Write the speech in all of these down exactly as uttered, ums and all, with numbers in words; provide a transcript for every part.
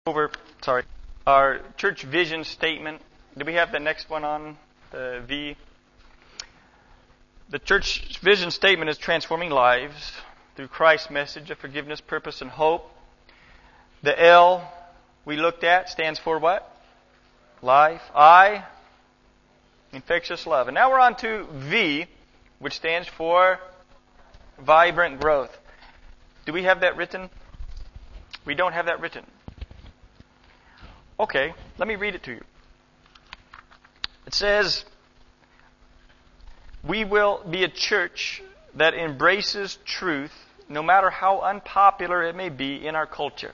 over, sorry, our church vision statement. Do we have the next one on the V? The church vision statement is transforming lives through Christ's message of forgiveness, purpose, and hope. The L we looked at stands for what? Life. I, infectious love. And now we're on to V, which stands for vibrant growth. Do we have that written? We don't have that written. Okay, let me read it to you. It says, we will be a church that embraces truth no matter how unpopular it may be in our culture.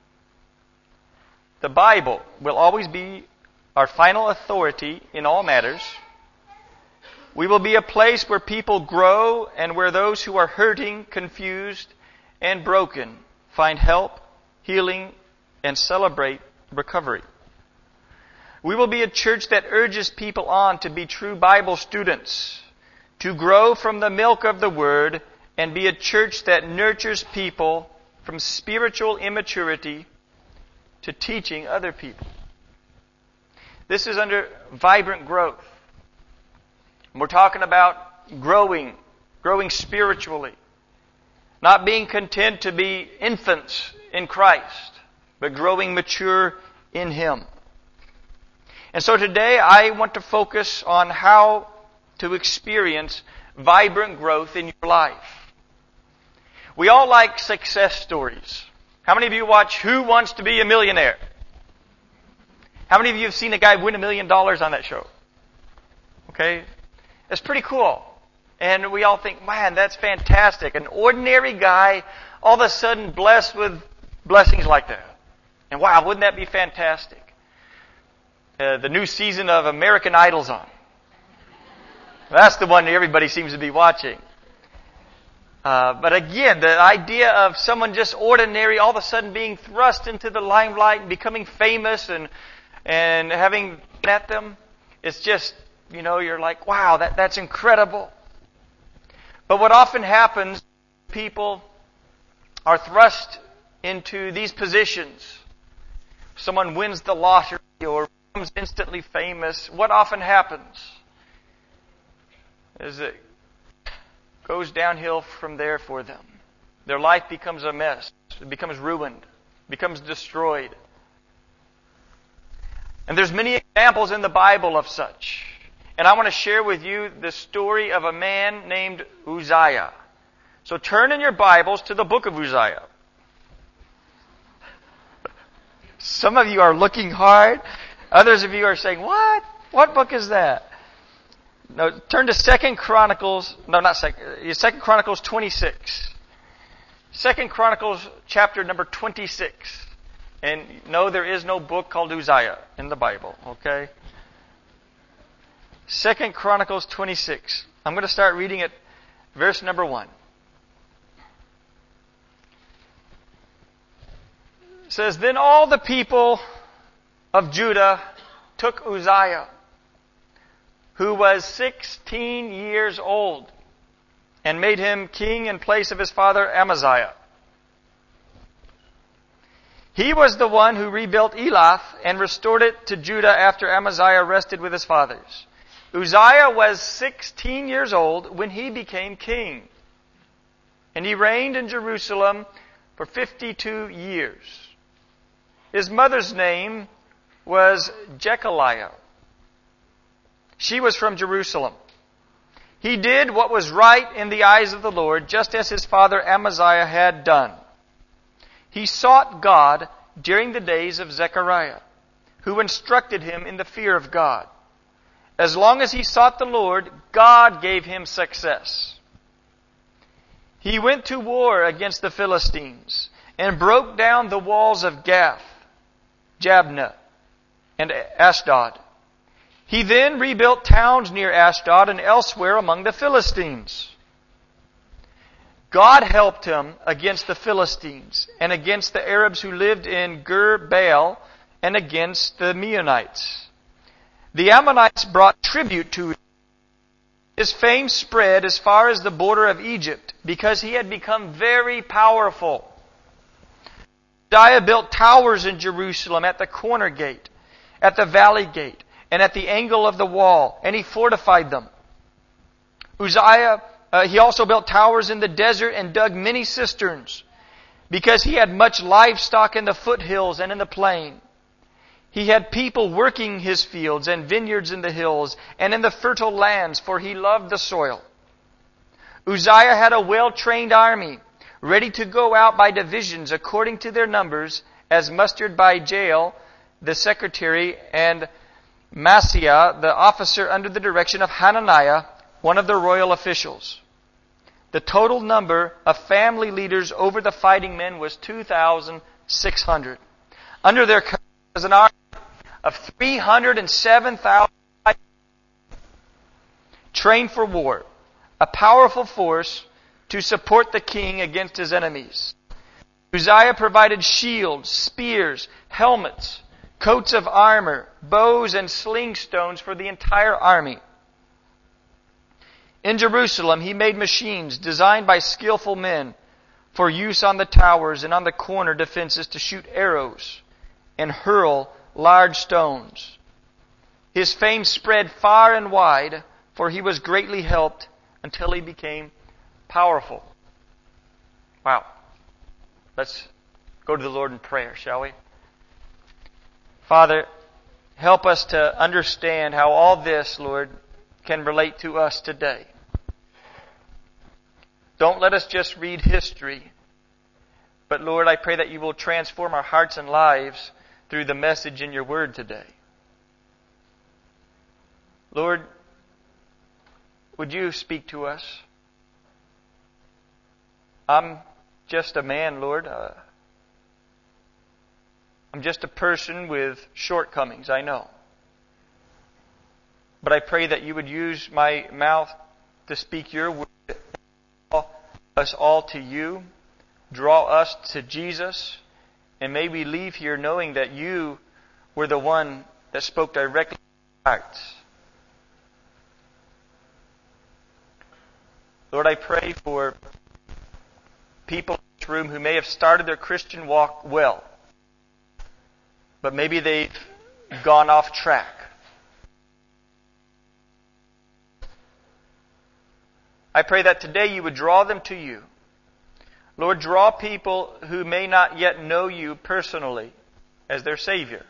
The Bible will always be our final authority in all matters. We will be a place where people grow and where those who are hurting, confused, and broken find help, healing, and celebrate recovery. We will be a church that urges people on to be true Bible students, to grow from the milk of the Word, and be a church that nurtures people from spiritual immaturity to teaching other people. This is under vibrant growth. We're talking about growing, growing spiritually, not being content to be infants in Christ, but growing mature in Him. And so today I want to focus on how to experience vibrant growth in your life. We all like success stories. How many of you watch Who Wants to Be a Millionaire? How many of you have seen a guy win a million dollars on that show? Okay? It's pretty cool. And we all think, man, that's fantastic. An ordinary guy all of a sudden blessed with blessings like that. And wow, wouldn't that be fantastic? Uh, the new season of American Idol's on. That's the one that everybody seems to be watching. Uh, but again, the idea of someone just ordinary all of a sudden being thrust into the limelight and becoming famous and and having met them, it's just, you know, you're like, wow, that, that's incredible. But what often happens, people are thrust into these positions. Someone wins the lottery or becomes instantly famous. What often happens is it goes downhill from there for them. Their life becomes a mess. It becomes ruined. Becomes destroyed. And there's many examples in the Bible of such. And I want to share with you the story of a man named Uzziah. So turn in your Bibles to the book of Uzziah. Some of you are looking hard. Others of you are saying, what? What book is that? No, turn to Second Chronicles, no, not Second, Second Chronicles twenty-six. Second Chronicles chapter number twenty-six. And no, there is no book called Uzziah in the Bible, okay? Second Chronicles twenty-six. I'm going to start reading at verse number one. It says, Then all the people of Judah took Uzziah, who was sixteen years old, and made him king in place of his father Amaziah. He was the one who rebuilt Elath and restored it to Judah after Amaziah rested with his fathers. Uzziah was sixteen years old when he became king, and he reigned in Jerusalem for fifty-two years. His mother's name was Jechaliah. She was from Jerusalem. He did what was right in the eyes of the Lord, just as his father Amaziah had done. He sought God during the days of Zechariah, who instructed him in the fear of God. As long as he sought the Lord, God gave him success. He went to war against the Philistines and broke down the walls of Gath, Jabneh, and Ashdod. He then rebuilt towns near Ashdod and elsewhere among the Philistines. God helped him against the Philistines and against the Arabs who lived in Gur Baal and against the Meunites. The Ammonites brought tribute to him. His fame spread as far as the border of Egypt because he had become very powerful. Uzziah built towers in Jerusalem at the corner gate, at the valley gate, and at the angle of the wall, and he fortified them. Uzziah, uh, he also built towers in the desert and dug many cisterns, because he had much livestock in the foothills and in the plain. He had people working his fields and vineyards in the hills and in the fertile lands, for he loved the soil. Uzziah had a well-trained army, ready to go out by divisions according to their numbers, as mustered by Jael, the secretary, and Maaseiah, the officer under the direction of Hananiah, one of the royal officials. The total number of family leaders over the fighting men was two thousand six hundred. Under their command was an army of three hundred seven thousand trained for war, a powerful force to support the king against his enemies. Uzziah provided shields, spears, helmets, coats of armor, bows, and sling stones for the entire army. In Jerusalem, he made machines designed by skillful men for use on the towers and on the corner defenses to shoot arrows and hurl large stones. His fame spread far and wide, for he was greatly helped until he became powerful. Wow. Let's go to the Lord in prayer, shall we? Father, help us to understand how all this, Lord, can relate to us today. Don't let us just read history, but Lord, I pray that you will transform our hearts and lives through the message in your word today. Lord, would you speak to us? I'm just a man, Lord. Uh, I'm just a person with shortcomings, I know. But I pray that you would use my mouth to speak your word, draw us all to you, draw us to Jesus, and may we leave here knowing that you were the one that spoke directly to our hearts. Lord, I pray for people in this room who may have started their Christian walk well, but maybe they've gone off track. I pray that today you would draw them to you. Lord, draw people who may not yet know you personally as their Savior.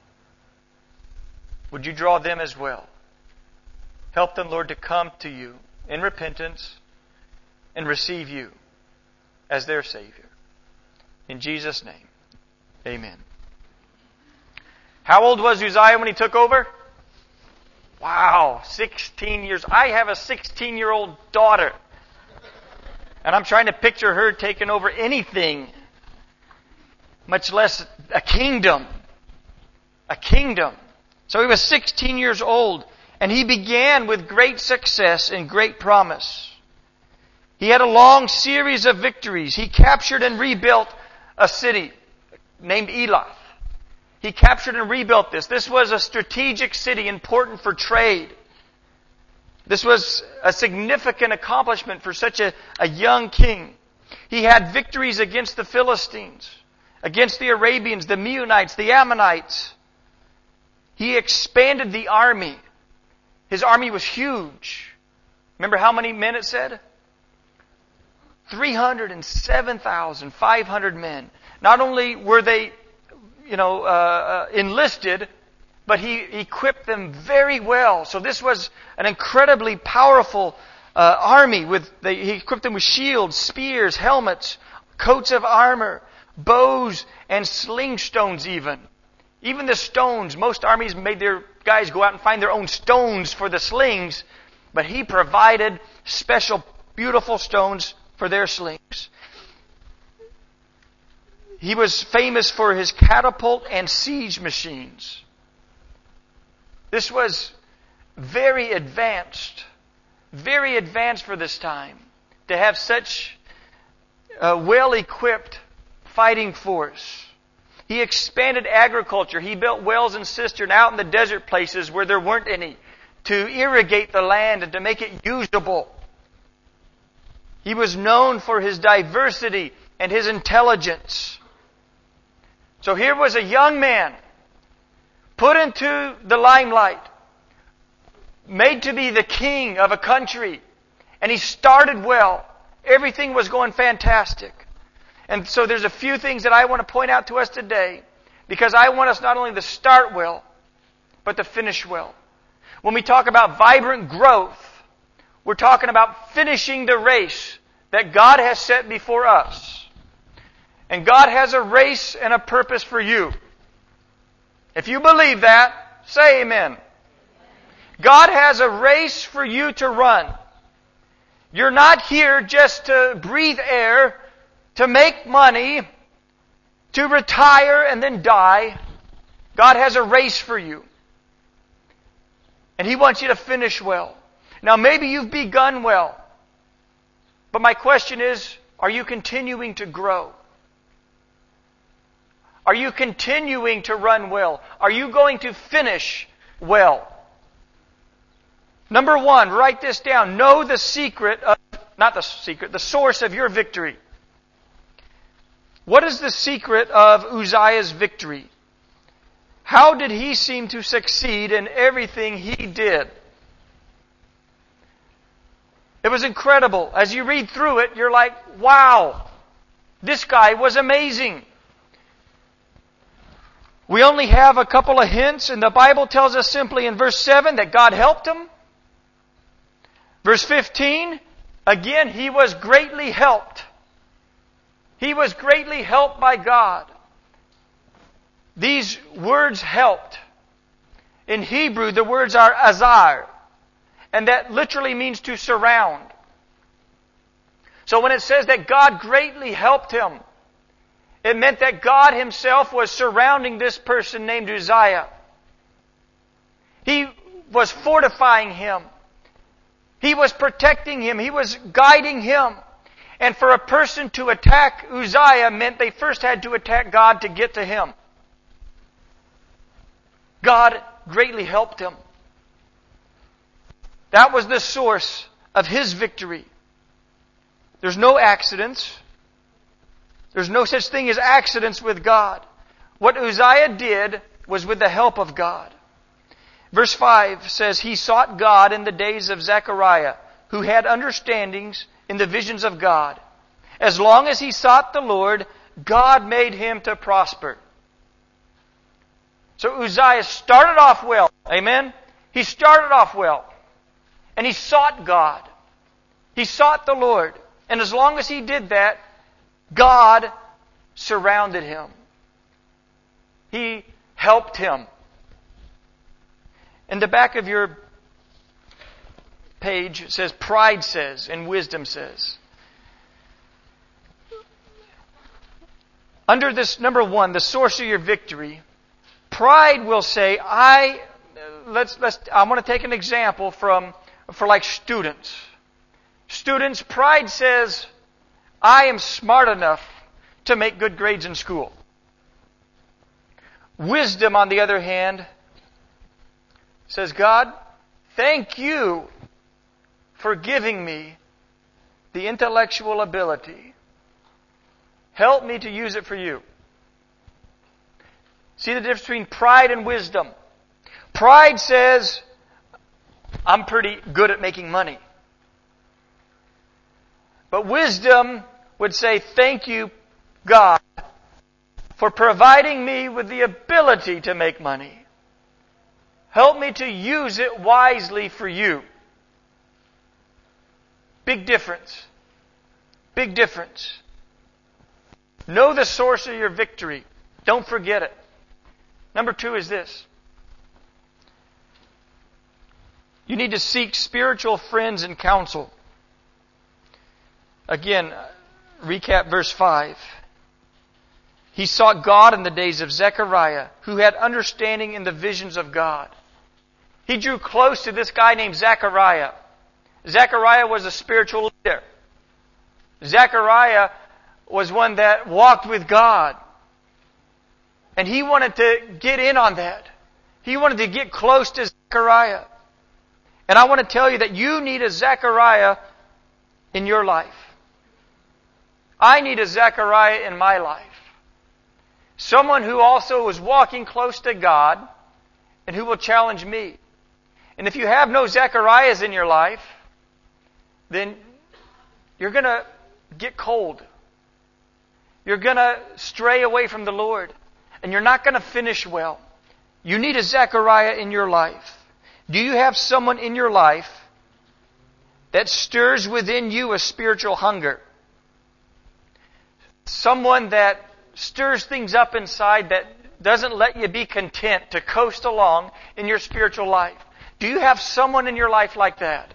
Would you draw them as well? Help them, Lord, to come to you in repentance and receive you as their Savior. In Jesus' name, amen. How old was Uzziah when he took over? Wow, sixteen years. I have a sixteen-year-old daughter. And I'm trying to picture her taking over anything, much less a kingdom. A kingdom. So he was sixteen years old, and he began with great success and great promise. He had a long series of victories. He captured and rebuilt a city named Elath. He captured and rebuilt this. This was a strategic city important for trade. This was a significant accomplishment for such a, a young king. He had victories against the Philistines, against the Arabians, the Meunites, the Ammonites. He expanded the army. His army was huge. Remember how many men it said? three hundred seven thousand five hundred men. Not only were they, you know, uh, uh, enlisted, but he equipped them very well. So this was an incredibly powerful uh, army. With the, he equipped them with shields, spears, helmets, coats of armor, bows, and sling stones even. Even the stones, most armies made their guys go out and find their own stones for the slings, but he provided special, beautiful stones for their slings. He was famous for his catapult and siege machines. This was very advanced, very advanced for this time, to have such a well-equipped fighting force. He expanded agriculture. He built wells and cisterns out in the desert places where there weren't any, to irrigate the land and to make it usable. He was known for his diversity and his intelligence. So here was a young man put into the limelight, made to be the king of a country, and he started well. Everything was going fantastic. And so there's a few things that I want to point out to us today, because I want us not only to start well, but to finish well. When we talk about vibrant growth, we're talking about finishing the race that God has set before us. And God has a race and a purpose for you. If you believe that, say amen. God has a race for you to run. You're not here just to breathe air, to make money, to retire and then die. God has a race for you. And He wants you to finish well. Now maybe you've begun well. But my question is, are you continuing to grow? Are you continuing to run well? Are you going to finish well? Number one, write this down. Know the secret of, not the secret, the source of your victory. What is the secret of Uzziah's victory? How did he seem to succeed in everything he did? It was incredible. As you read through it, you're like, wow, this guy was amazing. We only have a couple of hints, and the Bible tells us simply in verse seven that God helped him. Verse fifteen, again, he was greatly helped. He was greatly helped by God. These words helped. In Hebrew, the words are azar, and that literally means to surround. So when it says that God greatly helped him, it meant that God Himself was surrounding this person named Uzziah. He was fortifying him. He was protecting him. He was guiding him. And for a person to attack Uzziah meant they first had to attack God to get to him. God greatly helped him. That was the source of his victory. There's no accidents. There's no such thing as accidents with God. What Uzziah did was with the help of God. Verse five says, He sought God in the days of Zechariah, who had understandings in the visions of God. As long as he sought the Lord, God made him to prosper. So Uzziah started off well. Amen? He started off well. And he sought God. He sought the Lord. And as long as he did that, God surrounded him. He helped him. In the back of your page, it says, pride says, and wisdom says. Under this, number one, the source of your victory, pride will say, I, let's, let's, I want to take an example from, for like students. Students, pride says, I am smart enough to make good grades in school. Wisdom, on the other hand, says, God, thank you for giving me the intellectual ability. Help me to use it for you. See the difference between pride and wisdom. Pride says, I'm pretty good at making money. But wisdom would say, thank you, God, for providing me with the ability to make money. Help me to use it wisely for you. Big difference. Big difference. Know the source of your victory. Don't forget it. Number two is this. You need to seek spiritual friends and counsel. Again, recap verse five. He sought God in the days of Zechariah, who had understanding in the visions of God. He drew close to this guy named Zechariah. Zechariah was a spiritual leader. Zechariah was one that walked with God. And he wanted to get in on that. He wanted to get close to Zechariah. And I want to tell you that you need a Zechariah in your life. I need a Zechariah in my life. Someone who also is walking close to God and who will challenge me. And if you have no Zechariahs in your life, then you're going to get cold. You're going to stray away from the Lord. And you're not going to finish well. You need a Zechariah in your life. Do you have someone in your life that stirs within you a spiritual hunger? Someone that stirs things up inside that doesn't let you be content to coast along in your spiritual life. Do you have someone in your life like that?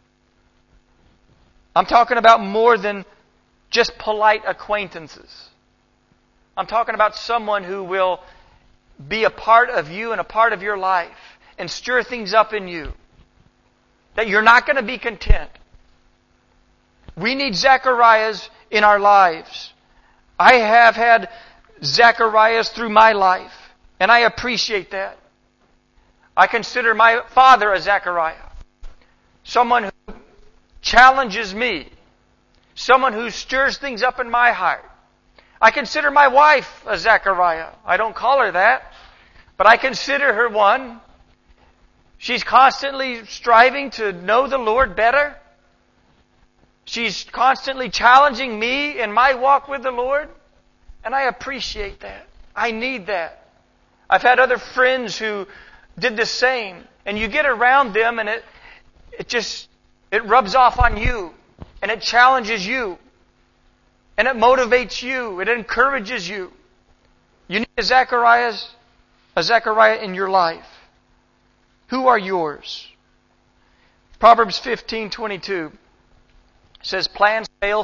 I'm talking about more than just polite acquaintances. I'm talking about someone who will be a part of you and a part of your life and stir things up in you. That you're not going to be content. We need Zechariahs in our lives. I have had Zechariahs through my life, and I appreciate that. I consider my father a Zechariah. Someone who challenges me. Someone who stirs things up in my heart. I consider my wife a Zechariah. I don't call her that, but I consider her one. She's constantly striving to know the Lord better. She's constantly challenging me in my walk with the Lord, and I appreciate that. I need that. I've had other friends who did the same, and you get around them and it it just it rubs off on you, and it challenges you, and it motivates you, it encourages you. You need a Zechariah's, a Zechariah in your life. Who are yours? Proverbs fifteen twenty-two says, plans fail,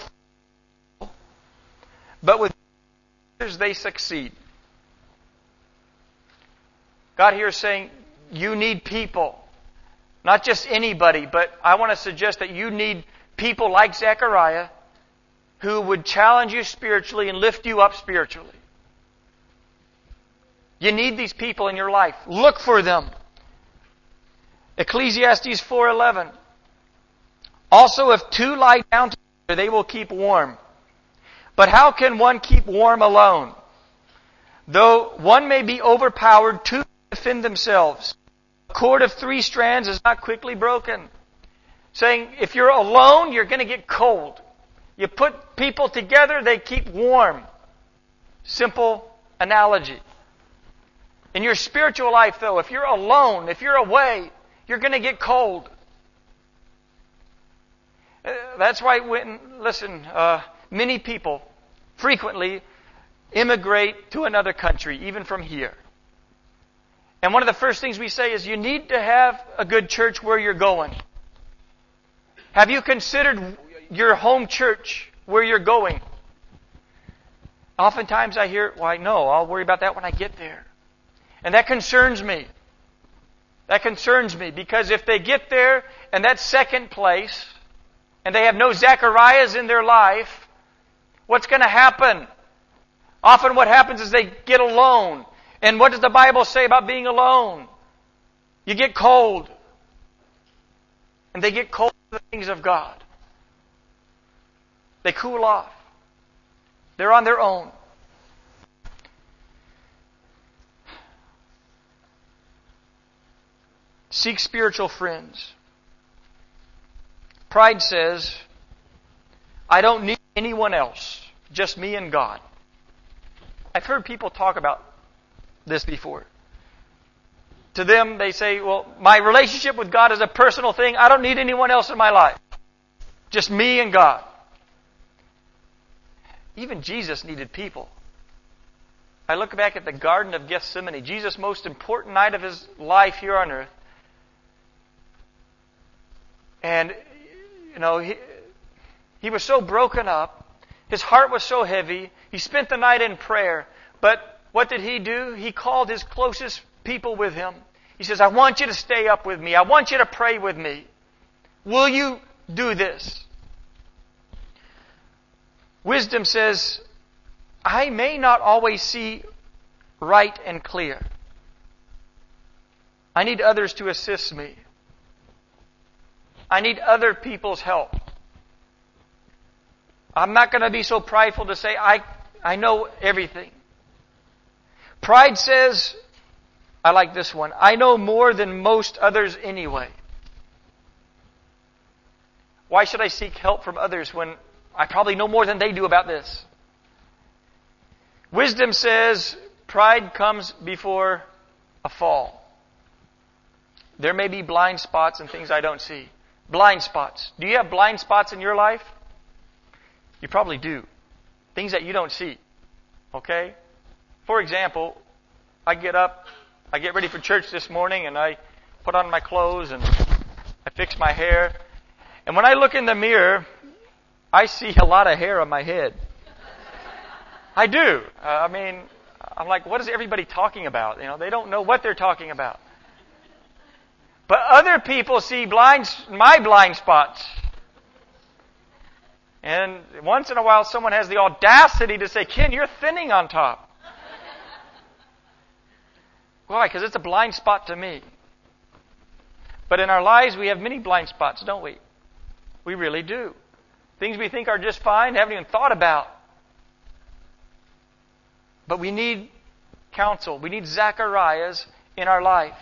but with others they succeed. God here is saying, you need people. Not just anybody, but I want to suggest that you need people like Zechariah who would challenge you spiritually and lift you up spiritually. You need these people in your life. Look for them. Ecclesiastes four eleven. Also, if two lie down together, they will keep warm. But how can one keep warm alone? Though one may be overpowered, two defend themselves. A cord of three strands is not quickly broken. Saying, if you're alone, you're going to get cold. You put people together, they keep warm. Simple analogy. In your spiritual life, though, if you're alone, if you're away, you're going to get cold. That's why, when, listen, uh, many people frequently immigrate to another country, even from here. And one of the first things we say is you need to have a good church where you're going. Have you considered your home church where you're going? Oftentimes I hear, why no, I'll worry about that when I get there. And that concerns me. That concerns me because if they get there and that's second place and they have no Zechariahs in their life, what's going to happen? Often what happens is they get alone. And what does the Bible say about being alone? You get cold. And they get cold to the things of God. They cool off. They're on their own. Seek spiritual friends. Pride says, I don't need anyone else, just me and God. I've heard people talk about this before. To them, they say, well, my relationship with God is a personal thing. I don't need anyone else in my life. Just me and God. Even Jesus needed people. I look back at the Garden of Gethsemane, Jesus' most important night of His life here on earth. And, you know, he, he was so broken up. His heart was so heavy. He spent the night in prayer. But what did He do? He called His closest people with Him. He says, I want you to stay up with me. I want you to pray with me. Will you do this? Wisdom says, I may not always see right and clear. I need others to assist me. I need other people's help. I'm not going to be so prideful to say, I, I know everything. Pride says, I like this one, I know more than most others anyway. Why should I seek help from others when I probably know more than they do about this? Wisdom says, pride comes before a fall. There may be blind spots and things I don't see. Blind spots. Do you have blind spots in your life? You probably do. Things that you don't see. Okay? For example, I get up, I get ready for church this morning, and I put on my clothes and I fix my hair. And when I look in the mirror, I see a lot of hair on my head. I do. Uh, I mean, I'm like, what is everybody talking about? You know, they don't know what they're talking about. But other people see blind, my blind spots. And once in a while someone has the audacity to say, Ken, you're thinning on top. Why? Because it's a blind spot to me. But in our lives we have many blind spots, don't we? We really do. Things we think are just fine, haven't even thought about. But we need counsel. We need Zacharias in our life.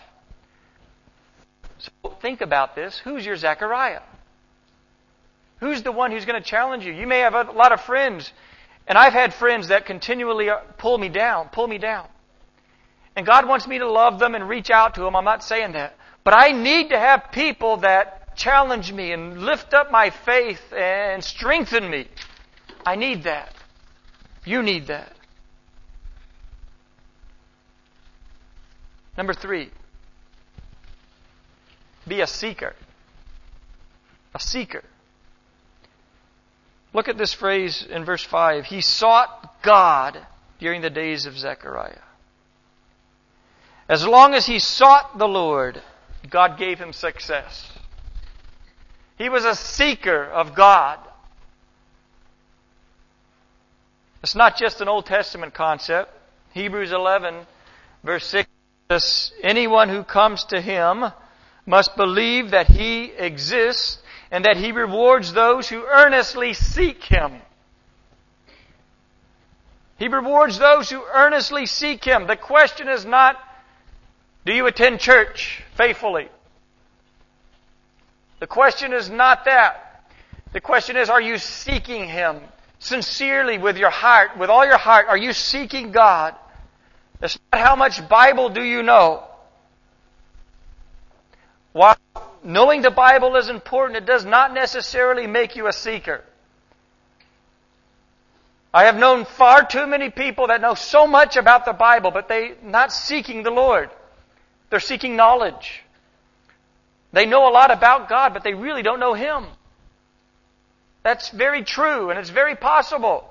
So think about this. Who's your Zechariah? Who's the one who's going to challenge you? You may have a lot of friends, and I've had friends that continually pull me down, pull me down. And God wants me to love them and reach out to them. I'm not saying that. But I need to have people that challenge me and lift up my faith and strengthen me. I need that. You need that. Number three. Be a seeker. A seeker. Look at this phrase in verse five. He sought God during the days of Zechariah. As long as he sought the Lord, God gave him success. He was a seeker of God. It's not just an Old Testament concept. Hebrews eleven, verse six says, anyone who comes to him must believe that he exists and that he rewards those who earnestly seek him. He rewards those who earnestly seek him. The question is not, do you attend church faithfully? The question is not that. The question is, are you seeking him sincerely with your heart, with all your heart? Are you seeking God? It's not how much Bible do you know. While knowing the Bible is important, it does not necessarily make you a seeker. I have known far too many people that know so much about the Bible, but they're not seeking the Lord. They're seeking knowledge. They know a lot about God, but they really don't know Him. That's very true, and it's very possible.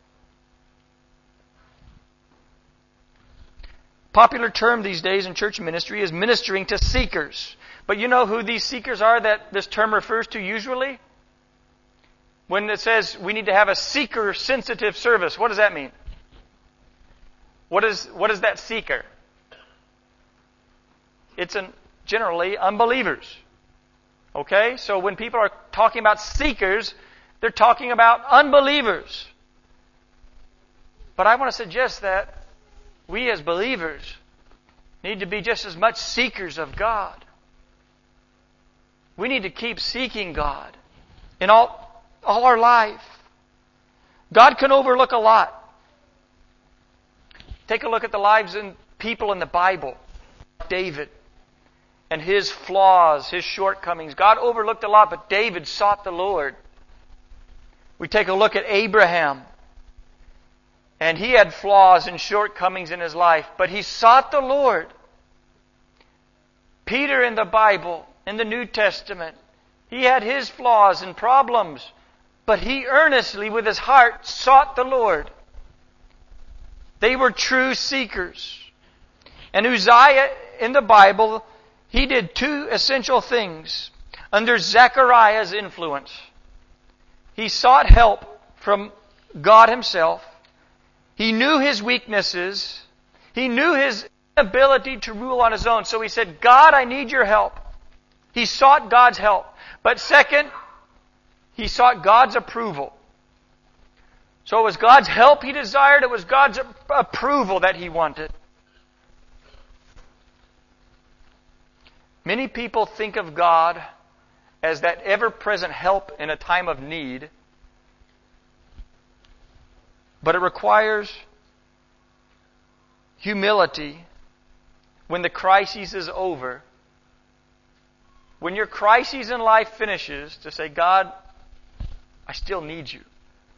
Popular term these days in church ministry is ministering to seekers. But you know who these seekers are that this term refers to usually? When it says we need to have a seeker-sensitive service, what does that mean? What is, what is that seeker? It's an, generally unbelievers. Okay? So when people are talking about seekers, they're talking about unbelievers. But I want to suggest that we as believers need to be just as much seekers of God. We need to keep seeking God in all, all our life. God can overlook a lot. Take a look at the lives and people in the Bible. David and his flaws, his shortcomings. God overlooked a lot, but David sought the Lord. We take a look at Abraham. And he had flaws and shortcomings in his life, but he sought the Lord. Peter in the Bible, in the New Testament, he had his flaws and problems, but he earnestly, with his heart, sought the Lord. They were true seekers. And Uzziah in the Bible, he did two essential things under Zechariah's influence. He sought help from God Himself. He knew his weaknesses. He knew his inability to rule on his own. So he said, God, I need your help. He sought God's help. But second, he sought God's approval. So it was God's help he desired. It was God's approval that he wanted. Many people think of God as that ever-present help in a time of need, but it requires humility when the crisis is over. When your crisis in life finishes, to say, God, I still need you.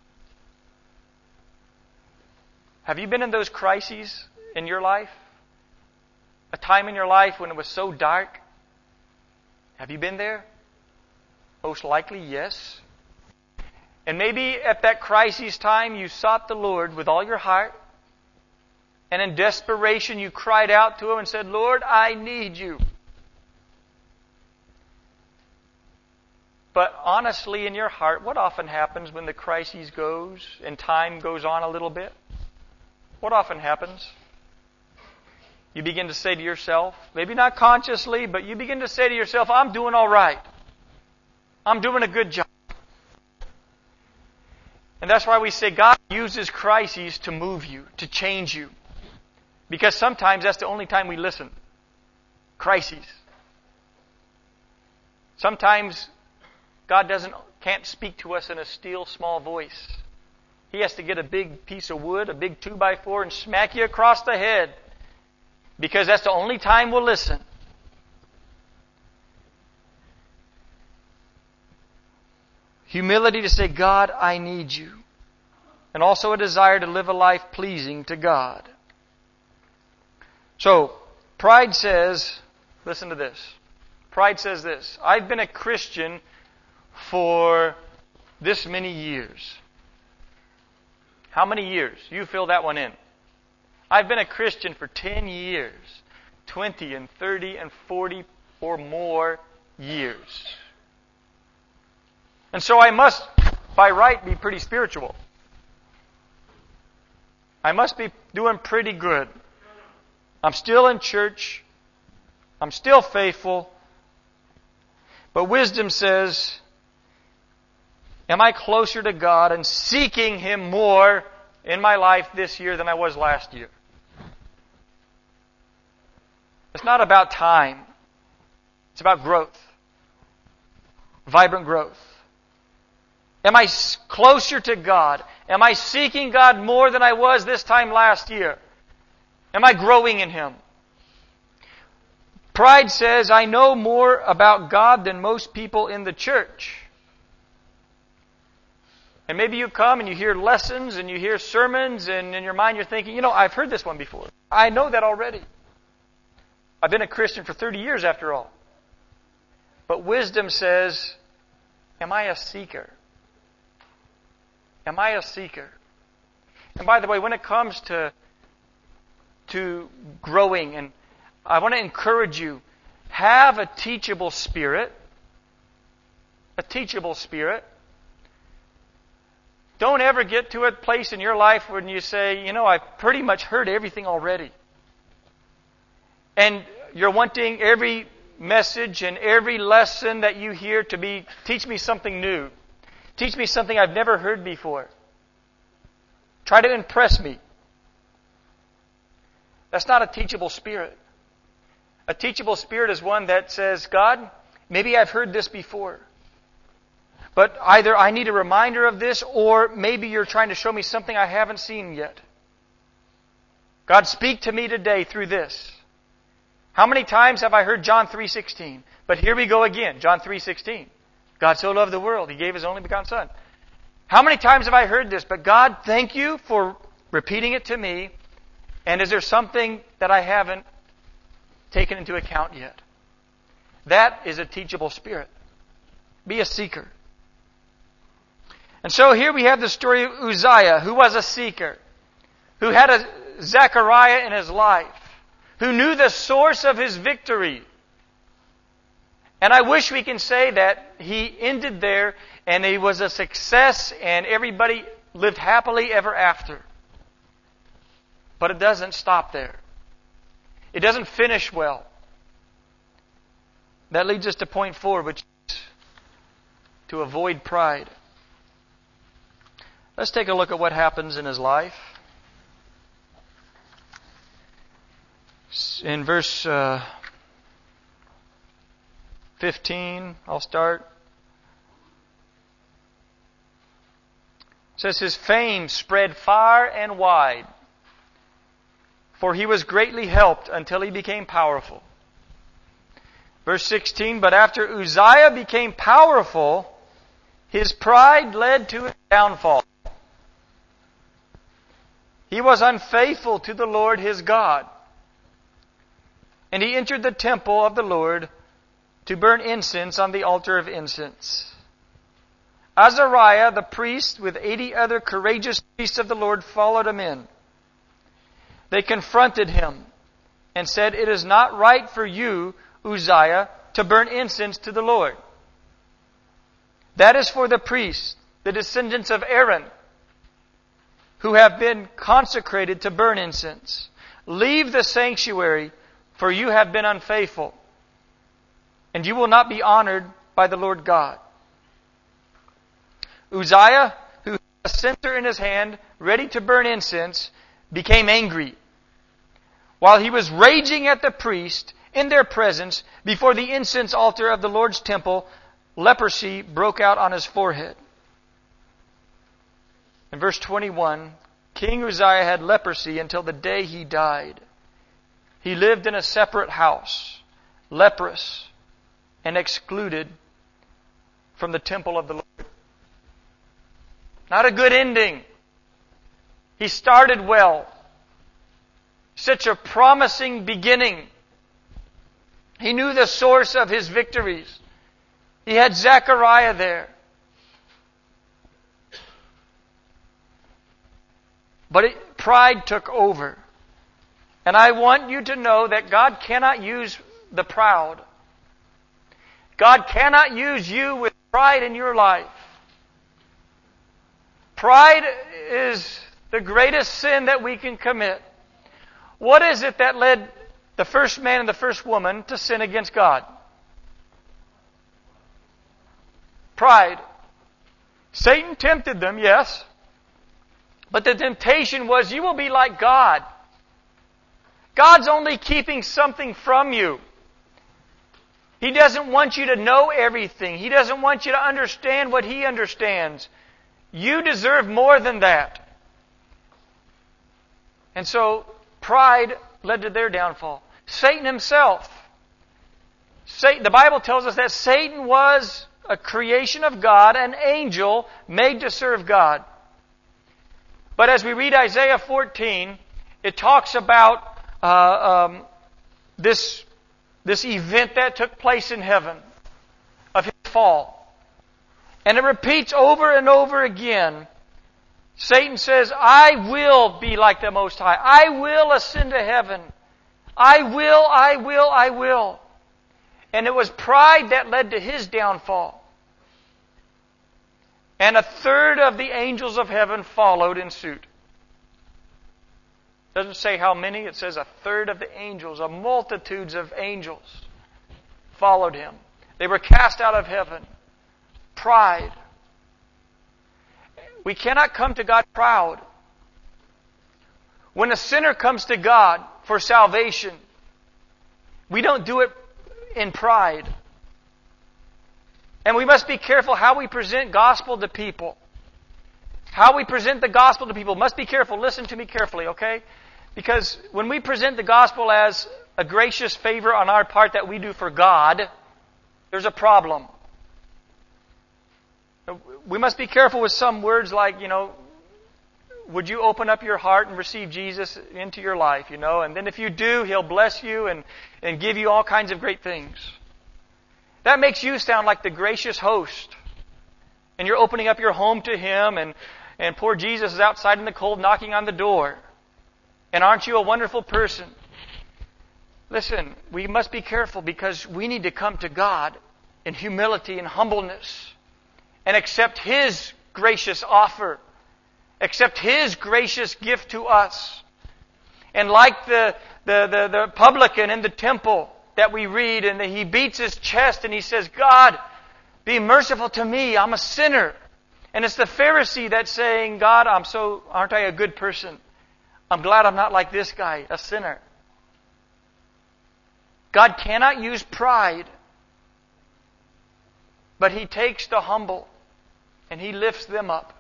Have you been in those crises in your life? A time in your life when it was so dark? Have you been there? Most likely, yes. And maybe at that crisis time you sought the Lord with all your heart, and in desperation you cried out to Him and said, Lord, I need you. But honestly, in your heart, what often happens when the crisis goes and time goes on a little bit? What often happens? You begin to say to yourself, maybe not consciously, but you begin to say to yourself, I'm doing all right. I'm doing a good job. And that's why we say God uses crises to move you, to change you. Because sometimes that's the only time we listen. Crises. Sometimes God doesn't can't speak to us in a still, small voice. He has to get a big piece of wood, a big two by four, and smack you across the head. Because that's the only time we'll listen. Humility to say, God, I need you. And also a desire to live a life pleasing to God. So, pride says, listen to this. Pride says this, I've been a Christian for this many years. How many years? You fill that one in. I've been a Christian for ten years, twenty and thirty and forty or more years. And so I must, by right, be pretty spiritual. I must be doing pretty good. I'm still in church. I'm still faithful. But wisdom says, am I closer to God and seeking Him more in my life this year than I was last year? It's not about time. It's about growth. Vibrant growth. Am I closer to God? Am I seeking God more than I was this time last year? Am I growing in Him? Pride says, I know more about God than most people in the church. And maybe you come and you hear lessons and you hear sermons, and in your mind you're thinking, you know, I've heard this one before. I know that already. I've been a Christian for thirty years after all. But wisdom says, am I a seeker? Am I a seeker? And by the way, when it comes to, to growing, and I want to encourage you, have a teachable spirit. A teachable spirit. Don't ever get to a place in your life when you say, you know, I've pretty much heard everything already. And you're wanting every message and every lesson that you hear to be, teach me something new. Teach me something I've never heard before. Try to impress me. That's not a teachable spirit. A teachable spirit is one that says, God, maybe I've heard this before. But either I need a reminder of this, or maybe you're trying to show me something I haven't seen yet. God, speak to me today through this. How many times have I heard John three sixteen? But here we go again, John three sixteen. God so loved the world, He gave His only begotten Son. How many times have I heard this? But God, thank you for repeating it to me. And is there something that I haven't taken into account yet? That is a teachable spirit. Be a seeker. And so here we have the story of Uzziah, who was a seeker, who had a Zechariah in his life, who knew the source of his victory. And I wish we can say that he ended there and he was a success and everybody lived happily ever after. But it doesn't stop there. It doesn't finish well. That leads us to point four, which is to avoid pride. Let's take a look at what happens in his life. In verse uh, fifteen, I'll start. It says, his fame spread far and wide, for he was greatly helped until he became powerful. Verse sixteen, but after Uzziah became powerful, his pride led to his downfall. He was unfaithful to the Lord his God, and he entered the temple of the Lord to burn incense on the altar of incense. Azariah the priest with eighty other courageous priests of the Lord followed him in. They confronted him and said, it is not right for you, Uzziah, to burn incense to the Lord. That is for the priests, the descendants of Aaron, who have been consecrated to burn incense. Leave the sanctuary, for you have been unfaithful, and you will not be honored by the Lord God. Uzziah, who had a censer in his hand, ready to burn incense, became angry. While he was raging at the priest in their presence before the incense altar of the Lord's temple, leprosy broke out on his forehead. In verse twenty-one, King Uzziah had leprosy until the day he died. He lived in a separate house, leprous and excluded from the temple of the Lord. Not a good ending. He started well. Such a promising beginning. He knew the source of his victories. He had Zechariah there. But it, pride took over. And I want you to know that God cannot use the proud. God cannot use you with pride in your life. Pride is the greatest sin that we can commit. What is it that led the first man and the first woman to sin against God? Pride. Satan tempted them, yes. But the temptation was, you will be like God. God's only keeping something from you. He doesn't want you to know everything. He doesn't want you to understand what He understands. You deserve more than that. And so, pride led to their downfall. Satan himself. Satan, the Bible tells us that Satan was a creation of God, an angel made to serve God. But as we read Isaiah fourteen, it talks about uh, um, this, this event that took place in heaven of his fall. And it repeats over and over again. Satan says, I will be like the Most High. I will ascend to heaven. I will, I will, I will. And it was pride that led to his downfall. And a third of the angels of heaven followed in suit. It doesn't say how many, it says a third of the angels, a multitudes of angels followed him. They were cast out of heaven. Pride. We cannot come to God proud. When a sinner comes to God for salvation, we don't do it in pride. And we must be careful how we present gospel to people. How we present the gospel to people. Must be careful. Listen to me carefully, okay? Because when we present the gospel as a gracious favor on our part that we do for God, there's a problem. We must be careful with some words like, you know, would you open up your heart and receive Jesus into your life, you know? And then if you do, He'll bless you and, and give you all kinds of great things. That makes you sound like the gracious host. And you're opening up your home to Him, and, and poor Jesus is outside in the cold knocking on the door. And aren't you a wonderful person? Listen, we must be careful because we need to come to God in humility and humbleness and accept His gracious offer. Accept His gracious gift to us. And like the, the, the, the publican in the temple that we read, and he beats his chest and he says, God, be merciful to me. I'm a sinner. And it's the Pharisee that's saying, God, I'm so, aren't I a good person? I'm glad I'm not like this guy, a sinner. God cannot use pride But He takes the humble and He lifts them up.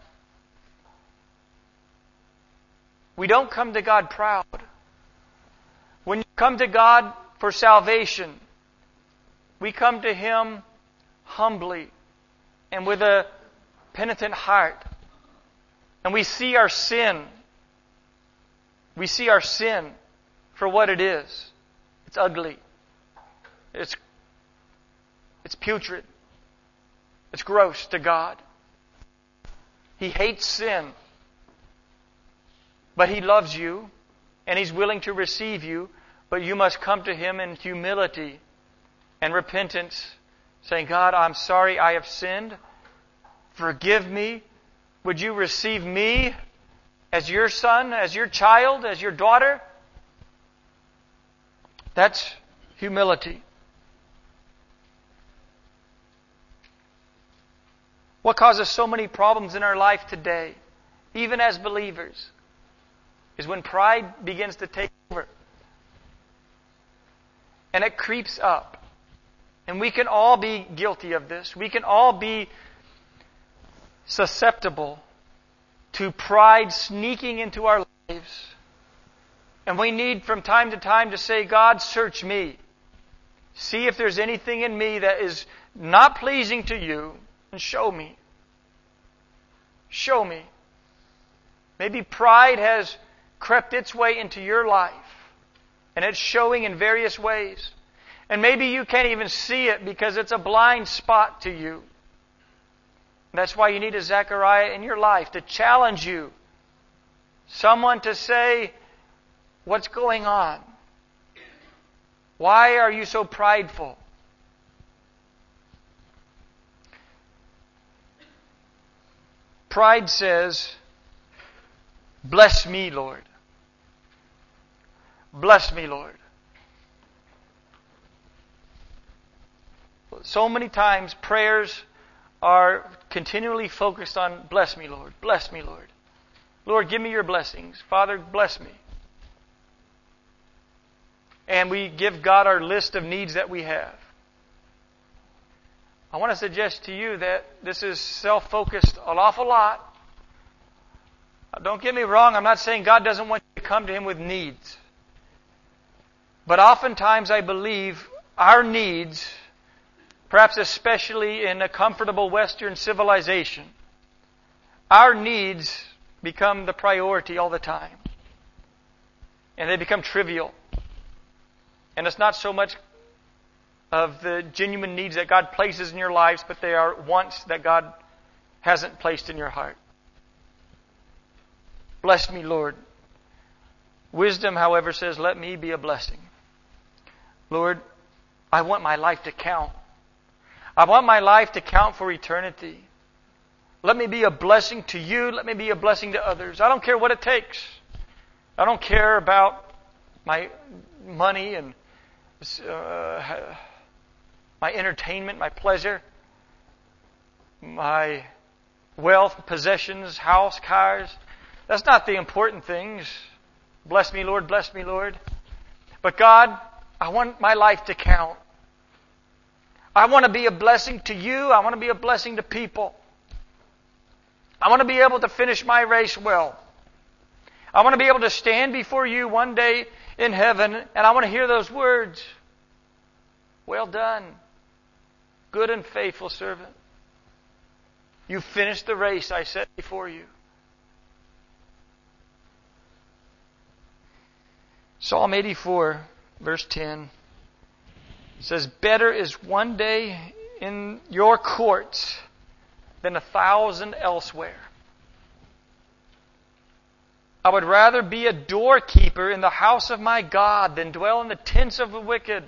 We don't come to God proud. When you come to God for salvation, we come to Him humbly and with a penitent heart. And we see our sin. We see our sin for what it is. It's ugly. It's, it's putrid. It's gross to God. He hates sin. But He loves you, and He's willing to receive you, but you must come to Him in humility and repentance, saying, God, I'm sorry I have sinned. Forgive me. Would you receive me as your son, as your child, as your daughter? That's humility. What causes so many problems in our life today, even as believers, is when pride begins to take over. And it creeps up. And we can all be guilty of this. We can all be susceptible to pride sneaking into our lives. And we need from time to time to say, God, search me. See if there's anything in me that is not pleasing to you, and show me. Show me. Maybe pride has crept its way into your life, and it's showing in various ways. And maybe you can't even see it because it's a blind spot to you. That's why you need a Zechariah in your life to challenge you. Someone to say, what's going on? Why are you so prideful? Pride says, bless me, Lord. Bless me, Lord. So many times prayers are continually focused on, bless me, Lord. Bless me, Lord. Lord, give me your blessings. Father, bless me. And we give God our list of needs that we have. I want to suggest to you that this is self-focused an awful lot. Don't get me wrong, I'm not saying God doesn't want you to come to Him with needs. But oftentimes I believe our needs, perhaps especially in a comfortable Western civilization, our needs become the priority all the time. And they become trivial. And it's not so much of the genuine needs that God places in your lives, but they are wants that God hasn't placed in your heart. Bless me, Lord. Wisdom, however, says, let me be a blessing. Lord, I want my life to count. I want my life to count for eternity. Let me be a blessing to you. Let me be a blessing to others. I don't care what it takes. I don't care about my money and uh, my entertainment, my pleasure, my wealth, possessions, house, cars. That's not the important things. Bless me, Lord. Bless me, Lord. But God, I want my life to count. I want to be a blessing to you. I want to be a blessing to people. I want to be able to finish my race well. I want to be able to stand before you one day in heaven, and I want to hear those words. Well done, good and faithful servant. You finished the race I set before you. Psalm eighty-four, verse ten says, better is one day in your courts than a thousand elsewhere. I would rather be a doorkeeper in the house of my God than dwell in the tents of the wicked.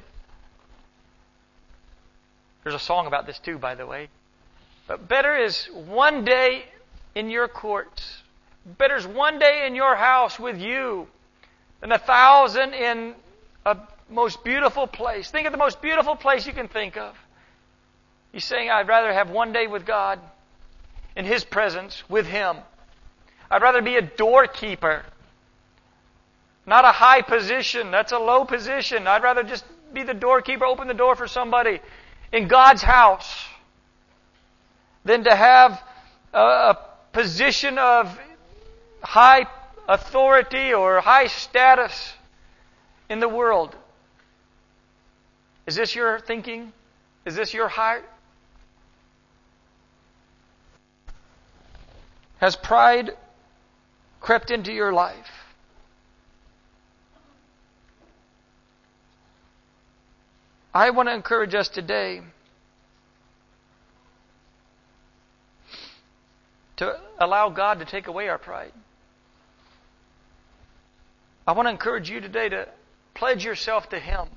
There's a song about this too, by the way. But better is one day in your courts. Better is one day in your house with you than a thousand in a most beautiful place. Think of the most beautiful place you can think of. He's saying, I'd rather have one day with God in His presence with Him. I'd rather be a doorkeeper. Not a high position. That's a low position. I'd rather just be the doorkeeper, open the door for somebody in God's house. than to have a, a position of high authority or high status in the world. Is this your thinking? Is this your heart? Has pride crept into your life? I want to encourage us today to allow God to take away our pride. I want to encourage you today to pledge yourself to Him.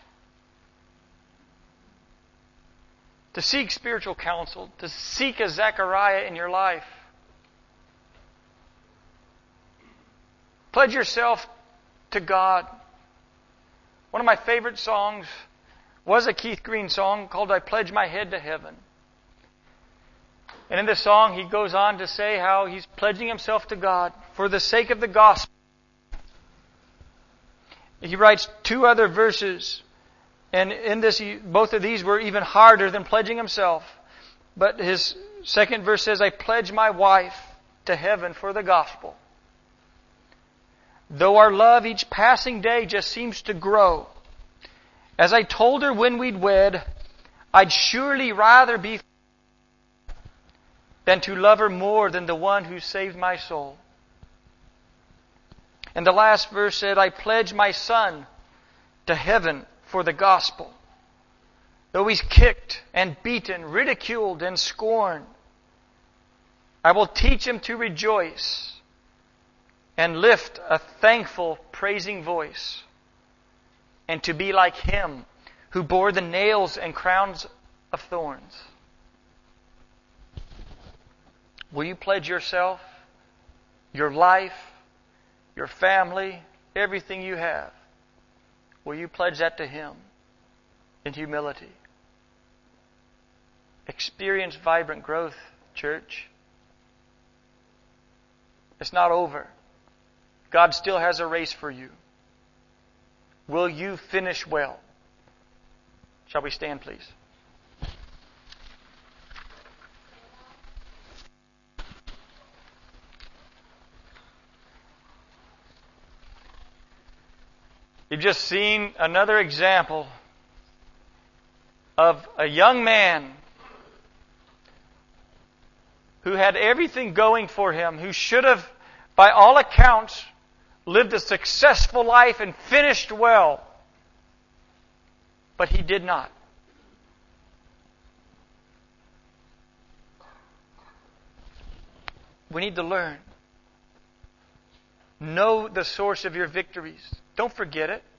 To seek spiritual counsel. To seek a Zechariah in your life. Pledge yourself to God. One of my favorite songs was a Keith Green song called I Pledge My Head to Heaven. And in this song he goes on to say how he's pledging himself to God for the sake of the gospel. He writes two other verses, and in this, he, both of these were even harder than pledging himself. But his second verse says, I pledge my wife to heaven for the gospel. Though our love each passing day just seems to grow, as I told her when we'd wed, I'd surely rather be than to love her more than the one who saved my soul. And the last verse said, I pledge my son to heaven for the gospel. Though he's kicked and beaten, ridiculed and scorned, I will teach him to rejoice and lift a thankful, praising voice, and to be like Him who bore the nails and crowns of thorns. Will you pledge yourself, your life, your family, everything you have? Will you pledge that to Him in humility? Experience vibrant growth, church. It's not over. God still has a race for you. Will you finish well? Shall we stand, please? You've just seen another example of a young man who had everything going for him, who should have, by all accounts, lived a successful life and finished well. But he did not. We need to learn. Know the source of your victories. Don't forget it.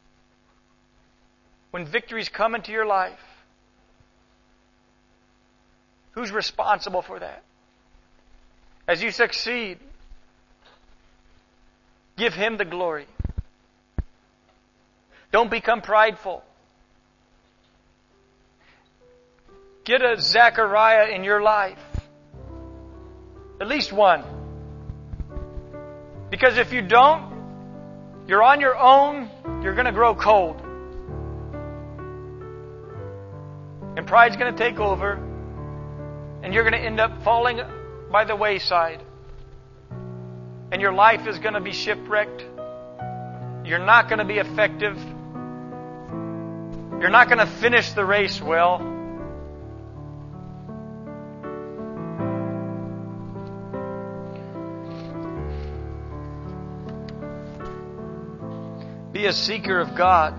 When victories come into your life, who's responsible for that? As you succeed, give Him the glory. Don't become prideful. Get a Zechariah in your life. At least one. Because if you don't, you're on your own, you're going to grow cold. And pride's going to take over. And you're going to end up falling by the wayside. And your life is going to be shipwrecked. You're not going to be effective. You're not going to finish the race well. Be a seeker of God.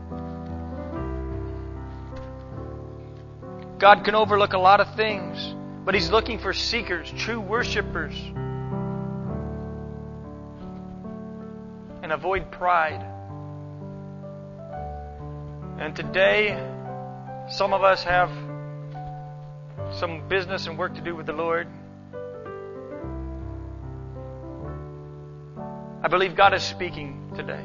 God can overlook a lot of things, but He's looking for seekers, true worshipers. And avoid pride. And today, some of us have some business and work to do with the Lord. I believe God is speaking today.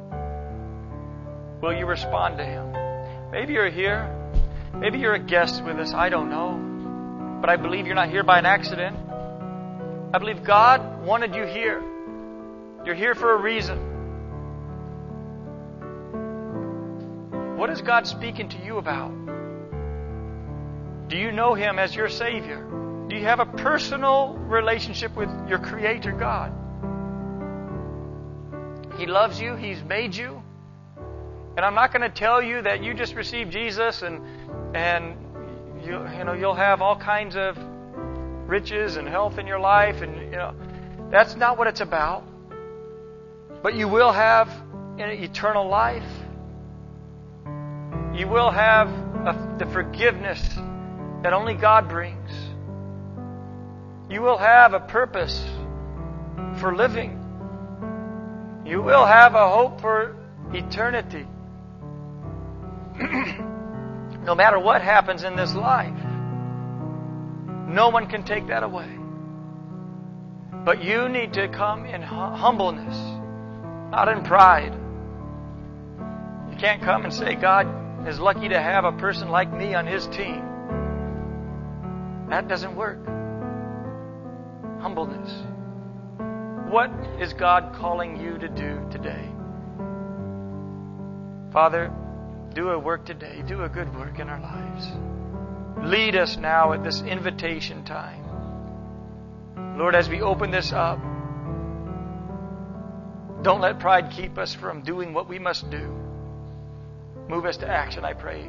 Will you respond to Him? Maybe you're here. Maybe you're a guest with us. I don't know. But I believe you're not here by an accident. I believe God wanted you here. You're here for a reason. What is God speaking to you about? Do you know Him as your Savior? Do you have a personal relationship with your Creator God? He loves you. He's made you. And I'm not going to tell you that you just received Jesus and and you you know you'll have all kinds of riches and health in your life, and you know that's not what it's about. But you will have an eternal life. You will have a, the forgiveness that only God brings. You will have a purpose for living. You will have a hope for eternity. No matter what happens in this life, no one can take that away. But you need to come in humbleness, not in pride. You can't come and say, God is lucky to have a person like me on His team. That doesn't work. Humbleness. What is God calling you to do today? Father, do a work today. Do a good work in our lives. Lead us now at this invitation time. Lord, as we open this up, don't let pride keep us from doing what we must do. Move us to action, I pray.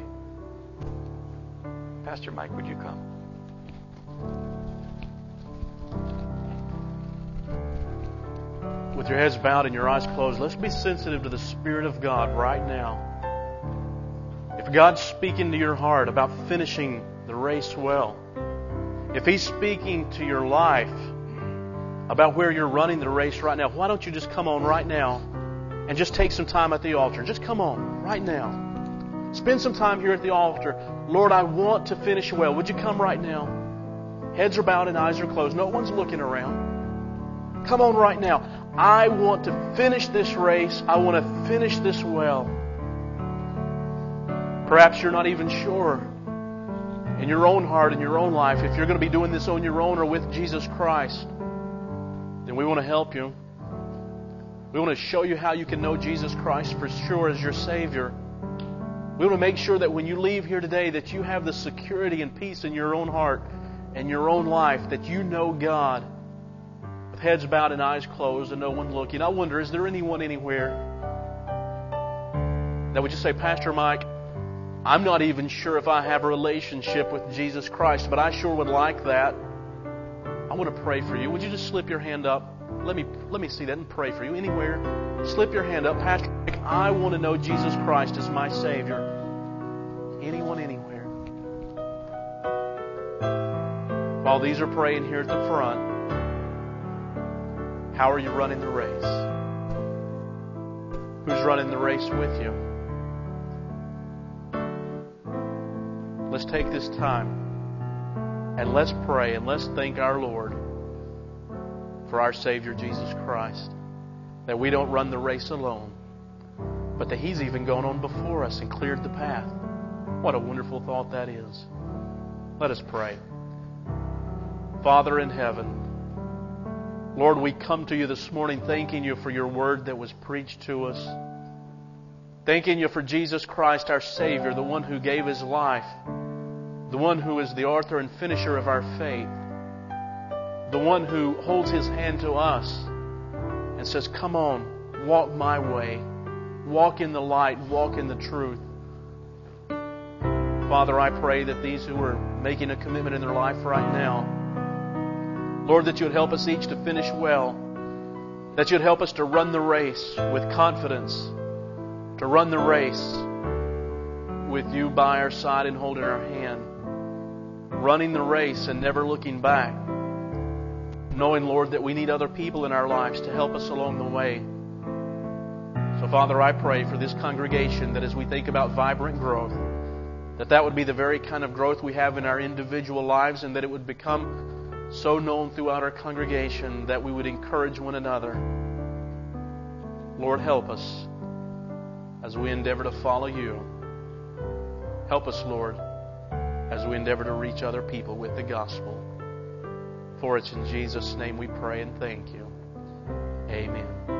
Pastor Mike, would you come? With your heads bowed and your eyes closed, let's be sensitive to the Spirit of God right now. If God's speaking to your heart about finishing the race well, if He's speaking to your life about where you're running the race right now, why don't you just come on right now and just take some time at the altar? Just come on right now. Spend some time here at the altar. Lord, I want to finish well. Would you come right now? Heads are bowed and eyes are closed. No one's looking around. Come on right now. I want to finish this race. I want to finish this well. Perhaps you're not even sure in your own heart, in your own life, if you're going to be doing this on your own or with Jesus Christ. Then we want to help you. We want to show you how you can know Jesus Christ for sure as your Savior. We want to make sure that when you leave here today that you have the security and peace in your own heart and your own life, that you know God. With heads bowed and eyes closed and no one looking. I wonder, is there anyone anywhere that would just say, Pastor Mike, I'm not even sure if I have a relationship with Jesus Christ, but I sure would like that. I want to pray for you. Would you just slip your hand up? Let me let me see that and pray for you. Anywhere, slip your hand up. Pastor Mike, I want to know Jesus Christ as my Savior. Anyone, anywhere. While these are praying here at the front, how are you running the race? Who's running the race with you? Let's take this time and let's pray and let's thank our Lord for our Savior Jesus Christ. That we don't run the race alone, but that He's even gone on before us and cleared the path. What a wonderful thought that is. Let us pray. Father in heaven, Lord, we come to You this morning thanking You for Your word that was preached to us. Thanking You for Jesus Christ, our Savior, the one who gave His life, the one who is the author and finisher of our faith, the one who holds His hand to us and says, come on, walk my way, walk in the light, walk in the truth. Father, I pray that these who are making a commitment in their life right now, Lord, that You would help us each to finish well, that You would help us to run the race with confidence, to run the race with You by our side and holding our hand, running the race and never looking back, knowing, Lord, that we need other people in our lives to help us along the way. So, Father, I pray for this congregation that as we think about vibrant growth, that that would be the very kind of growth we have in our individual lives, and that it would become so known throughout our congregation that we would encourage one another. Lord, help us as we endeavor to follow You. Help us, Lord, as we endeavor to reach other people with the gospel. For it's in Jesus' name we pray and thank You. Amen.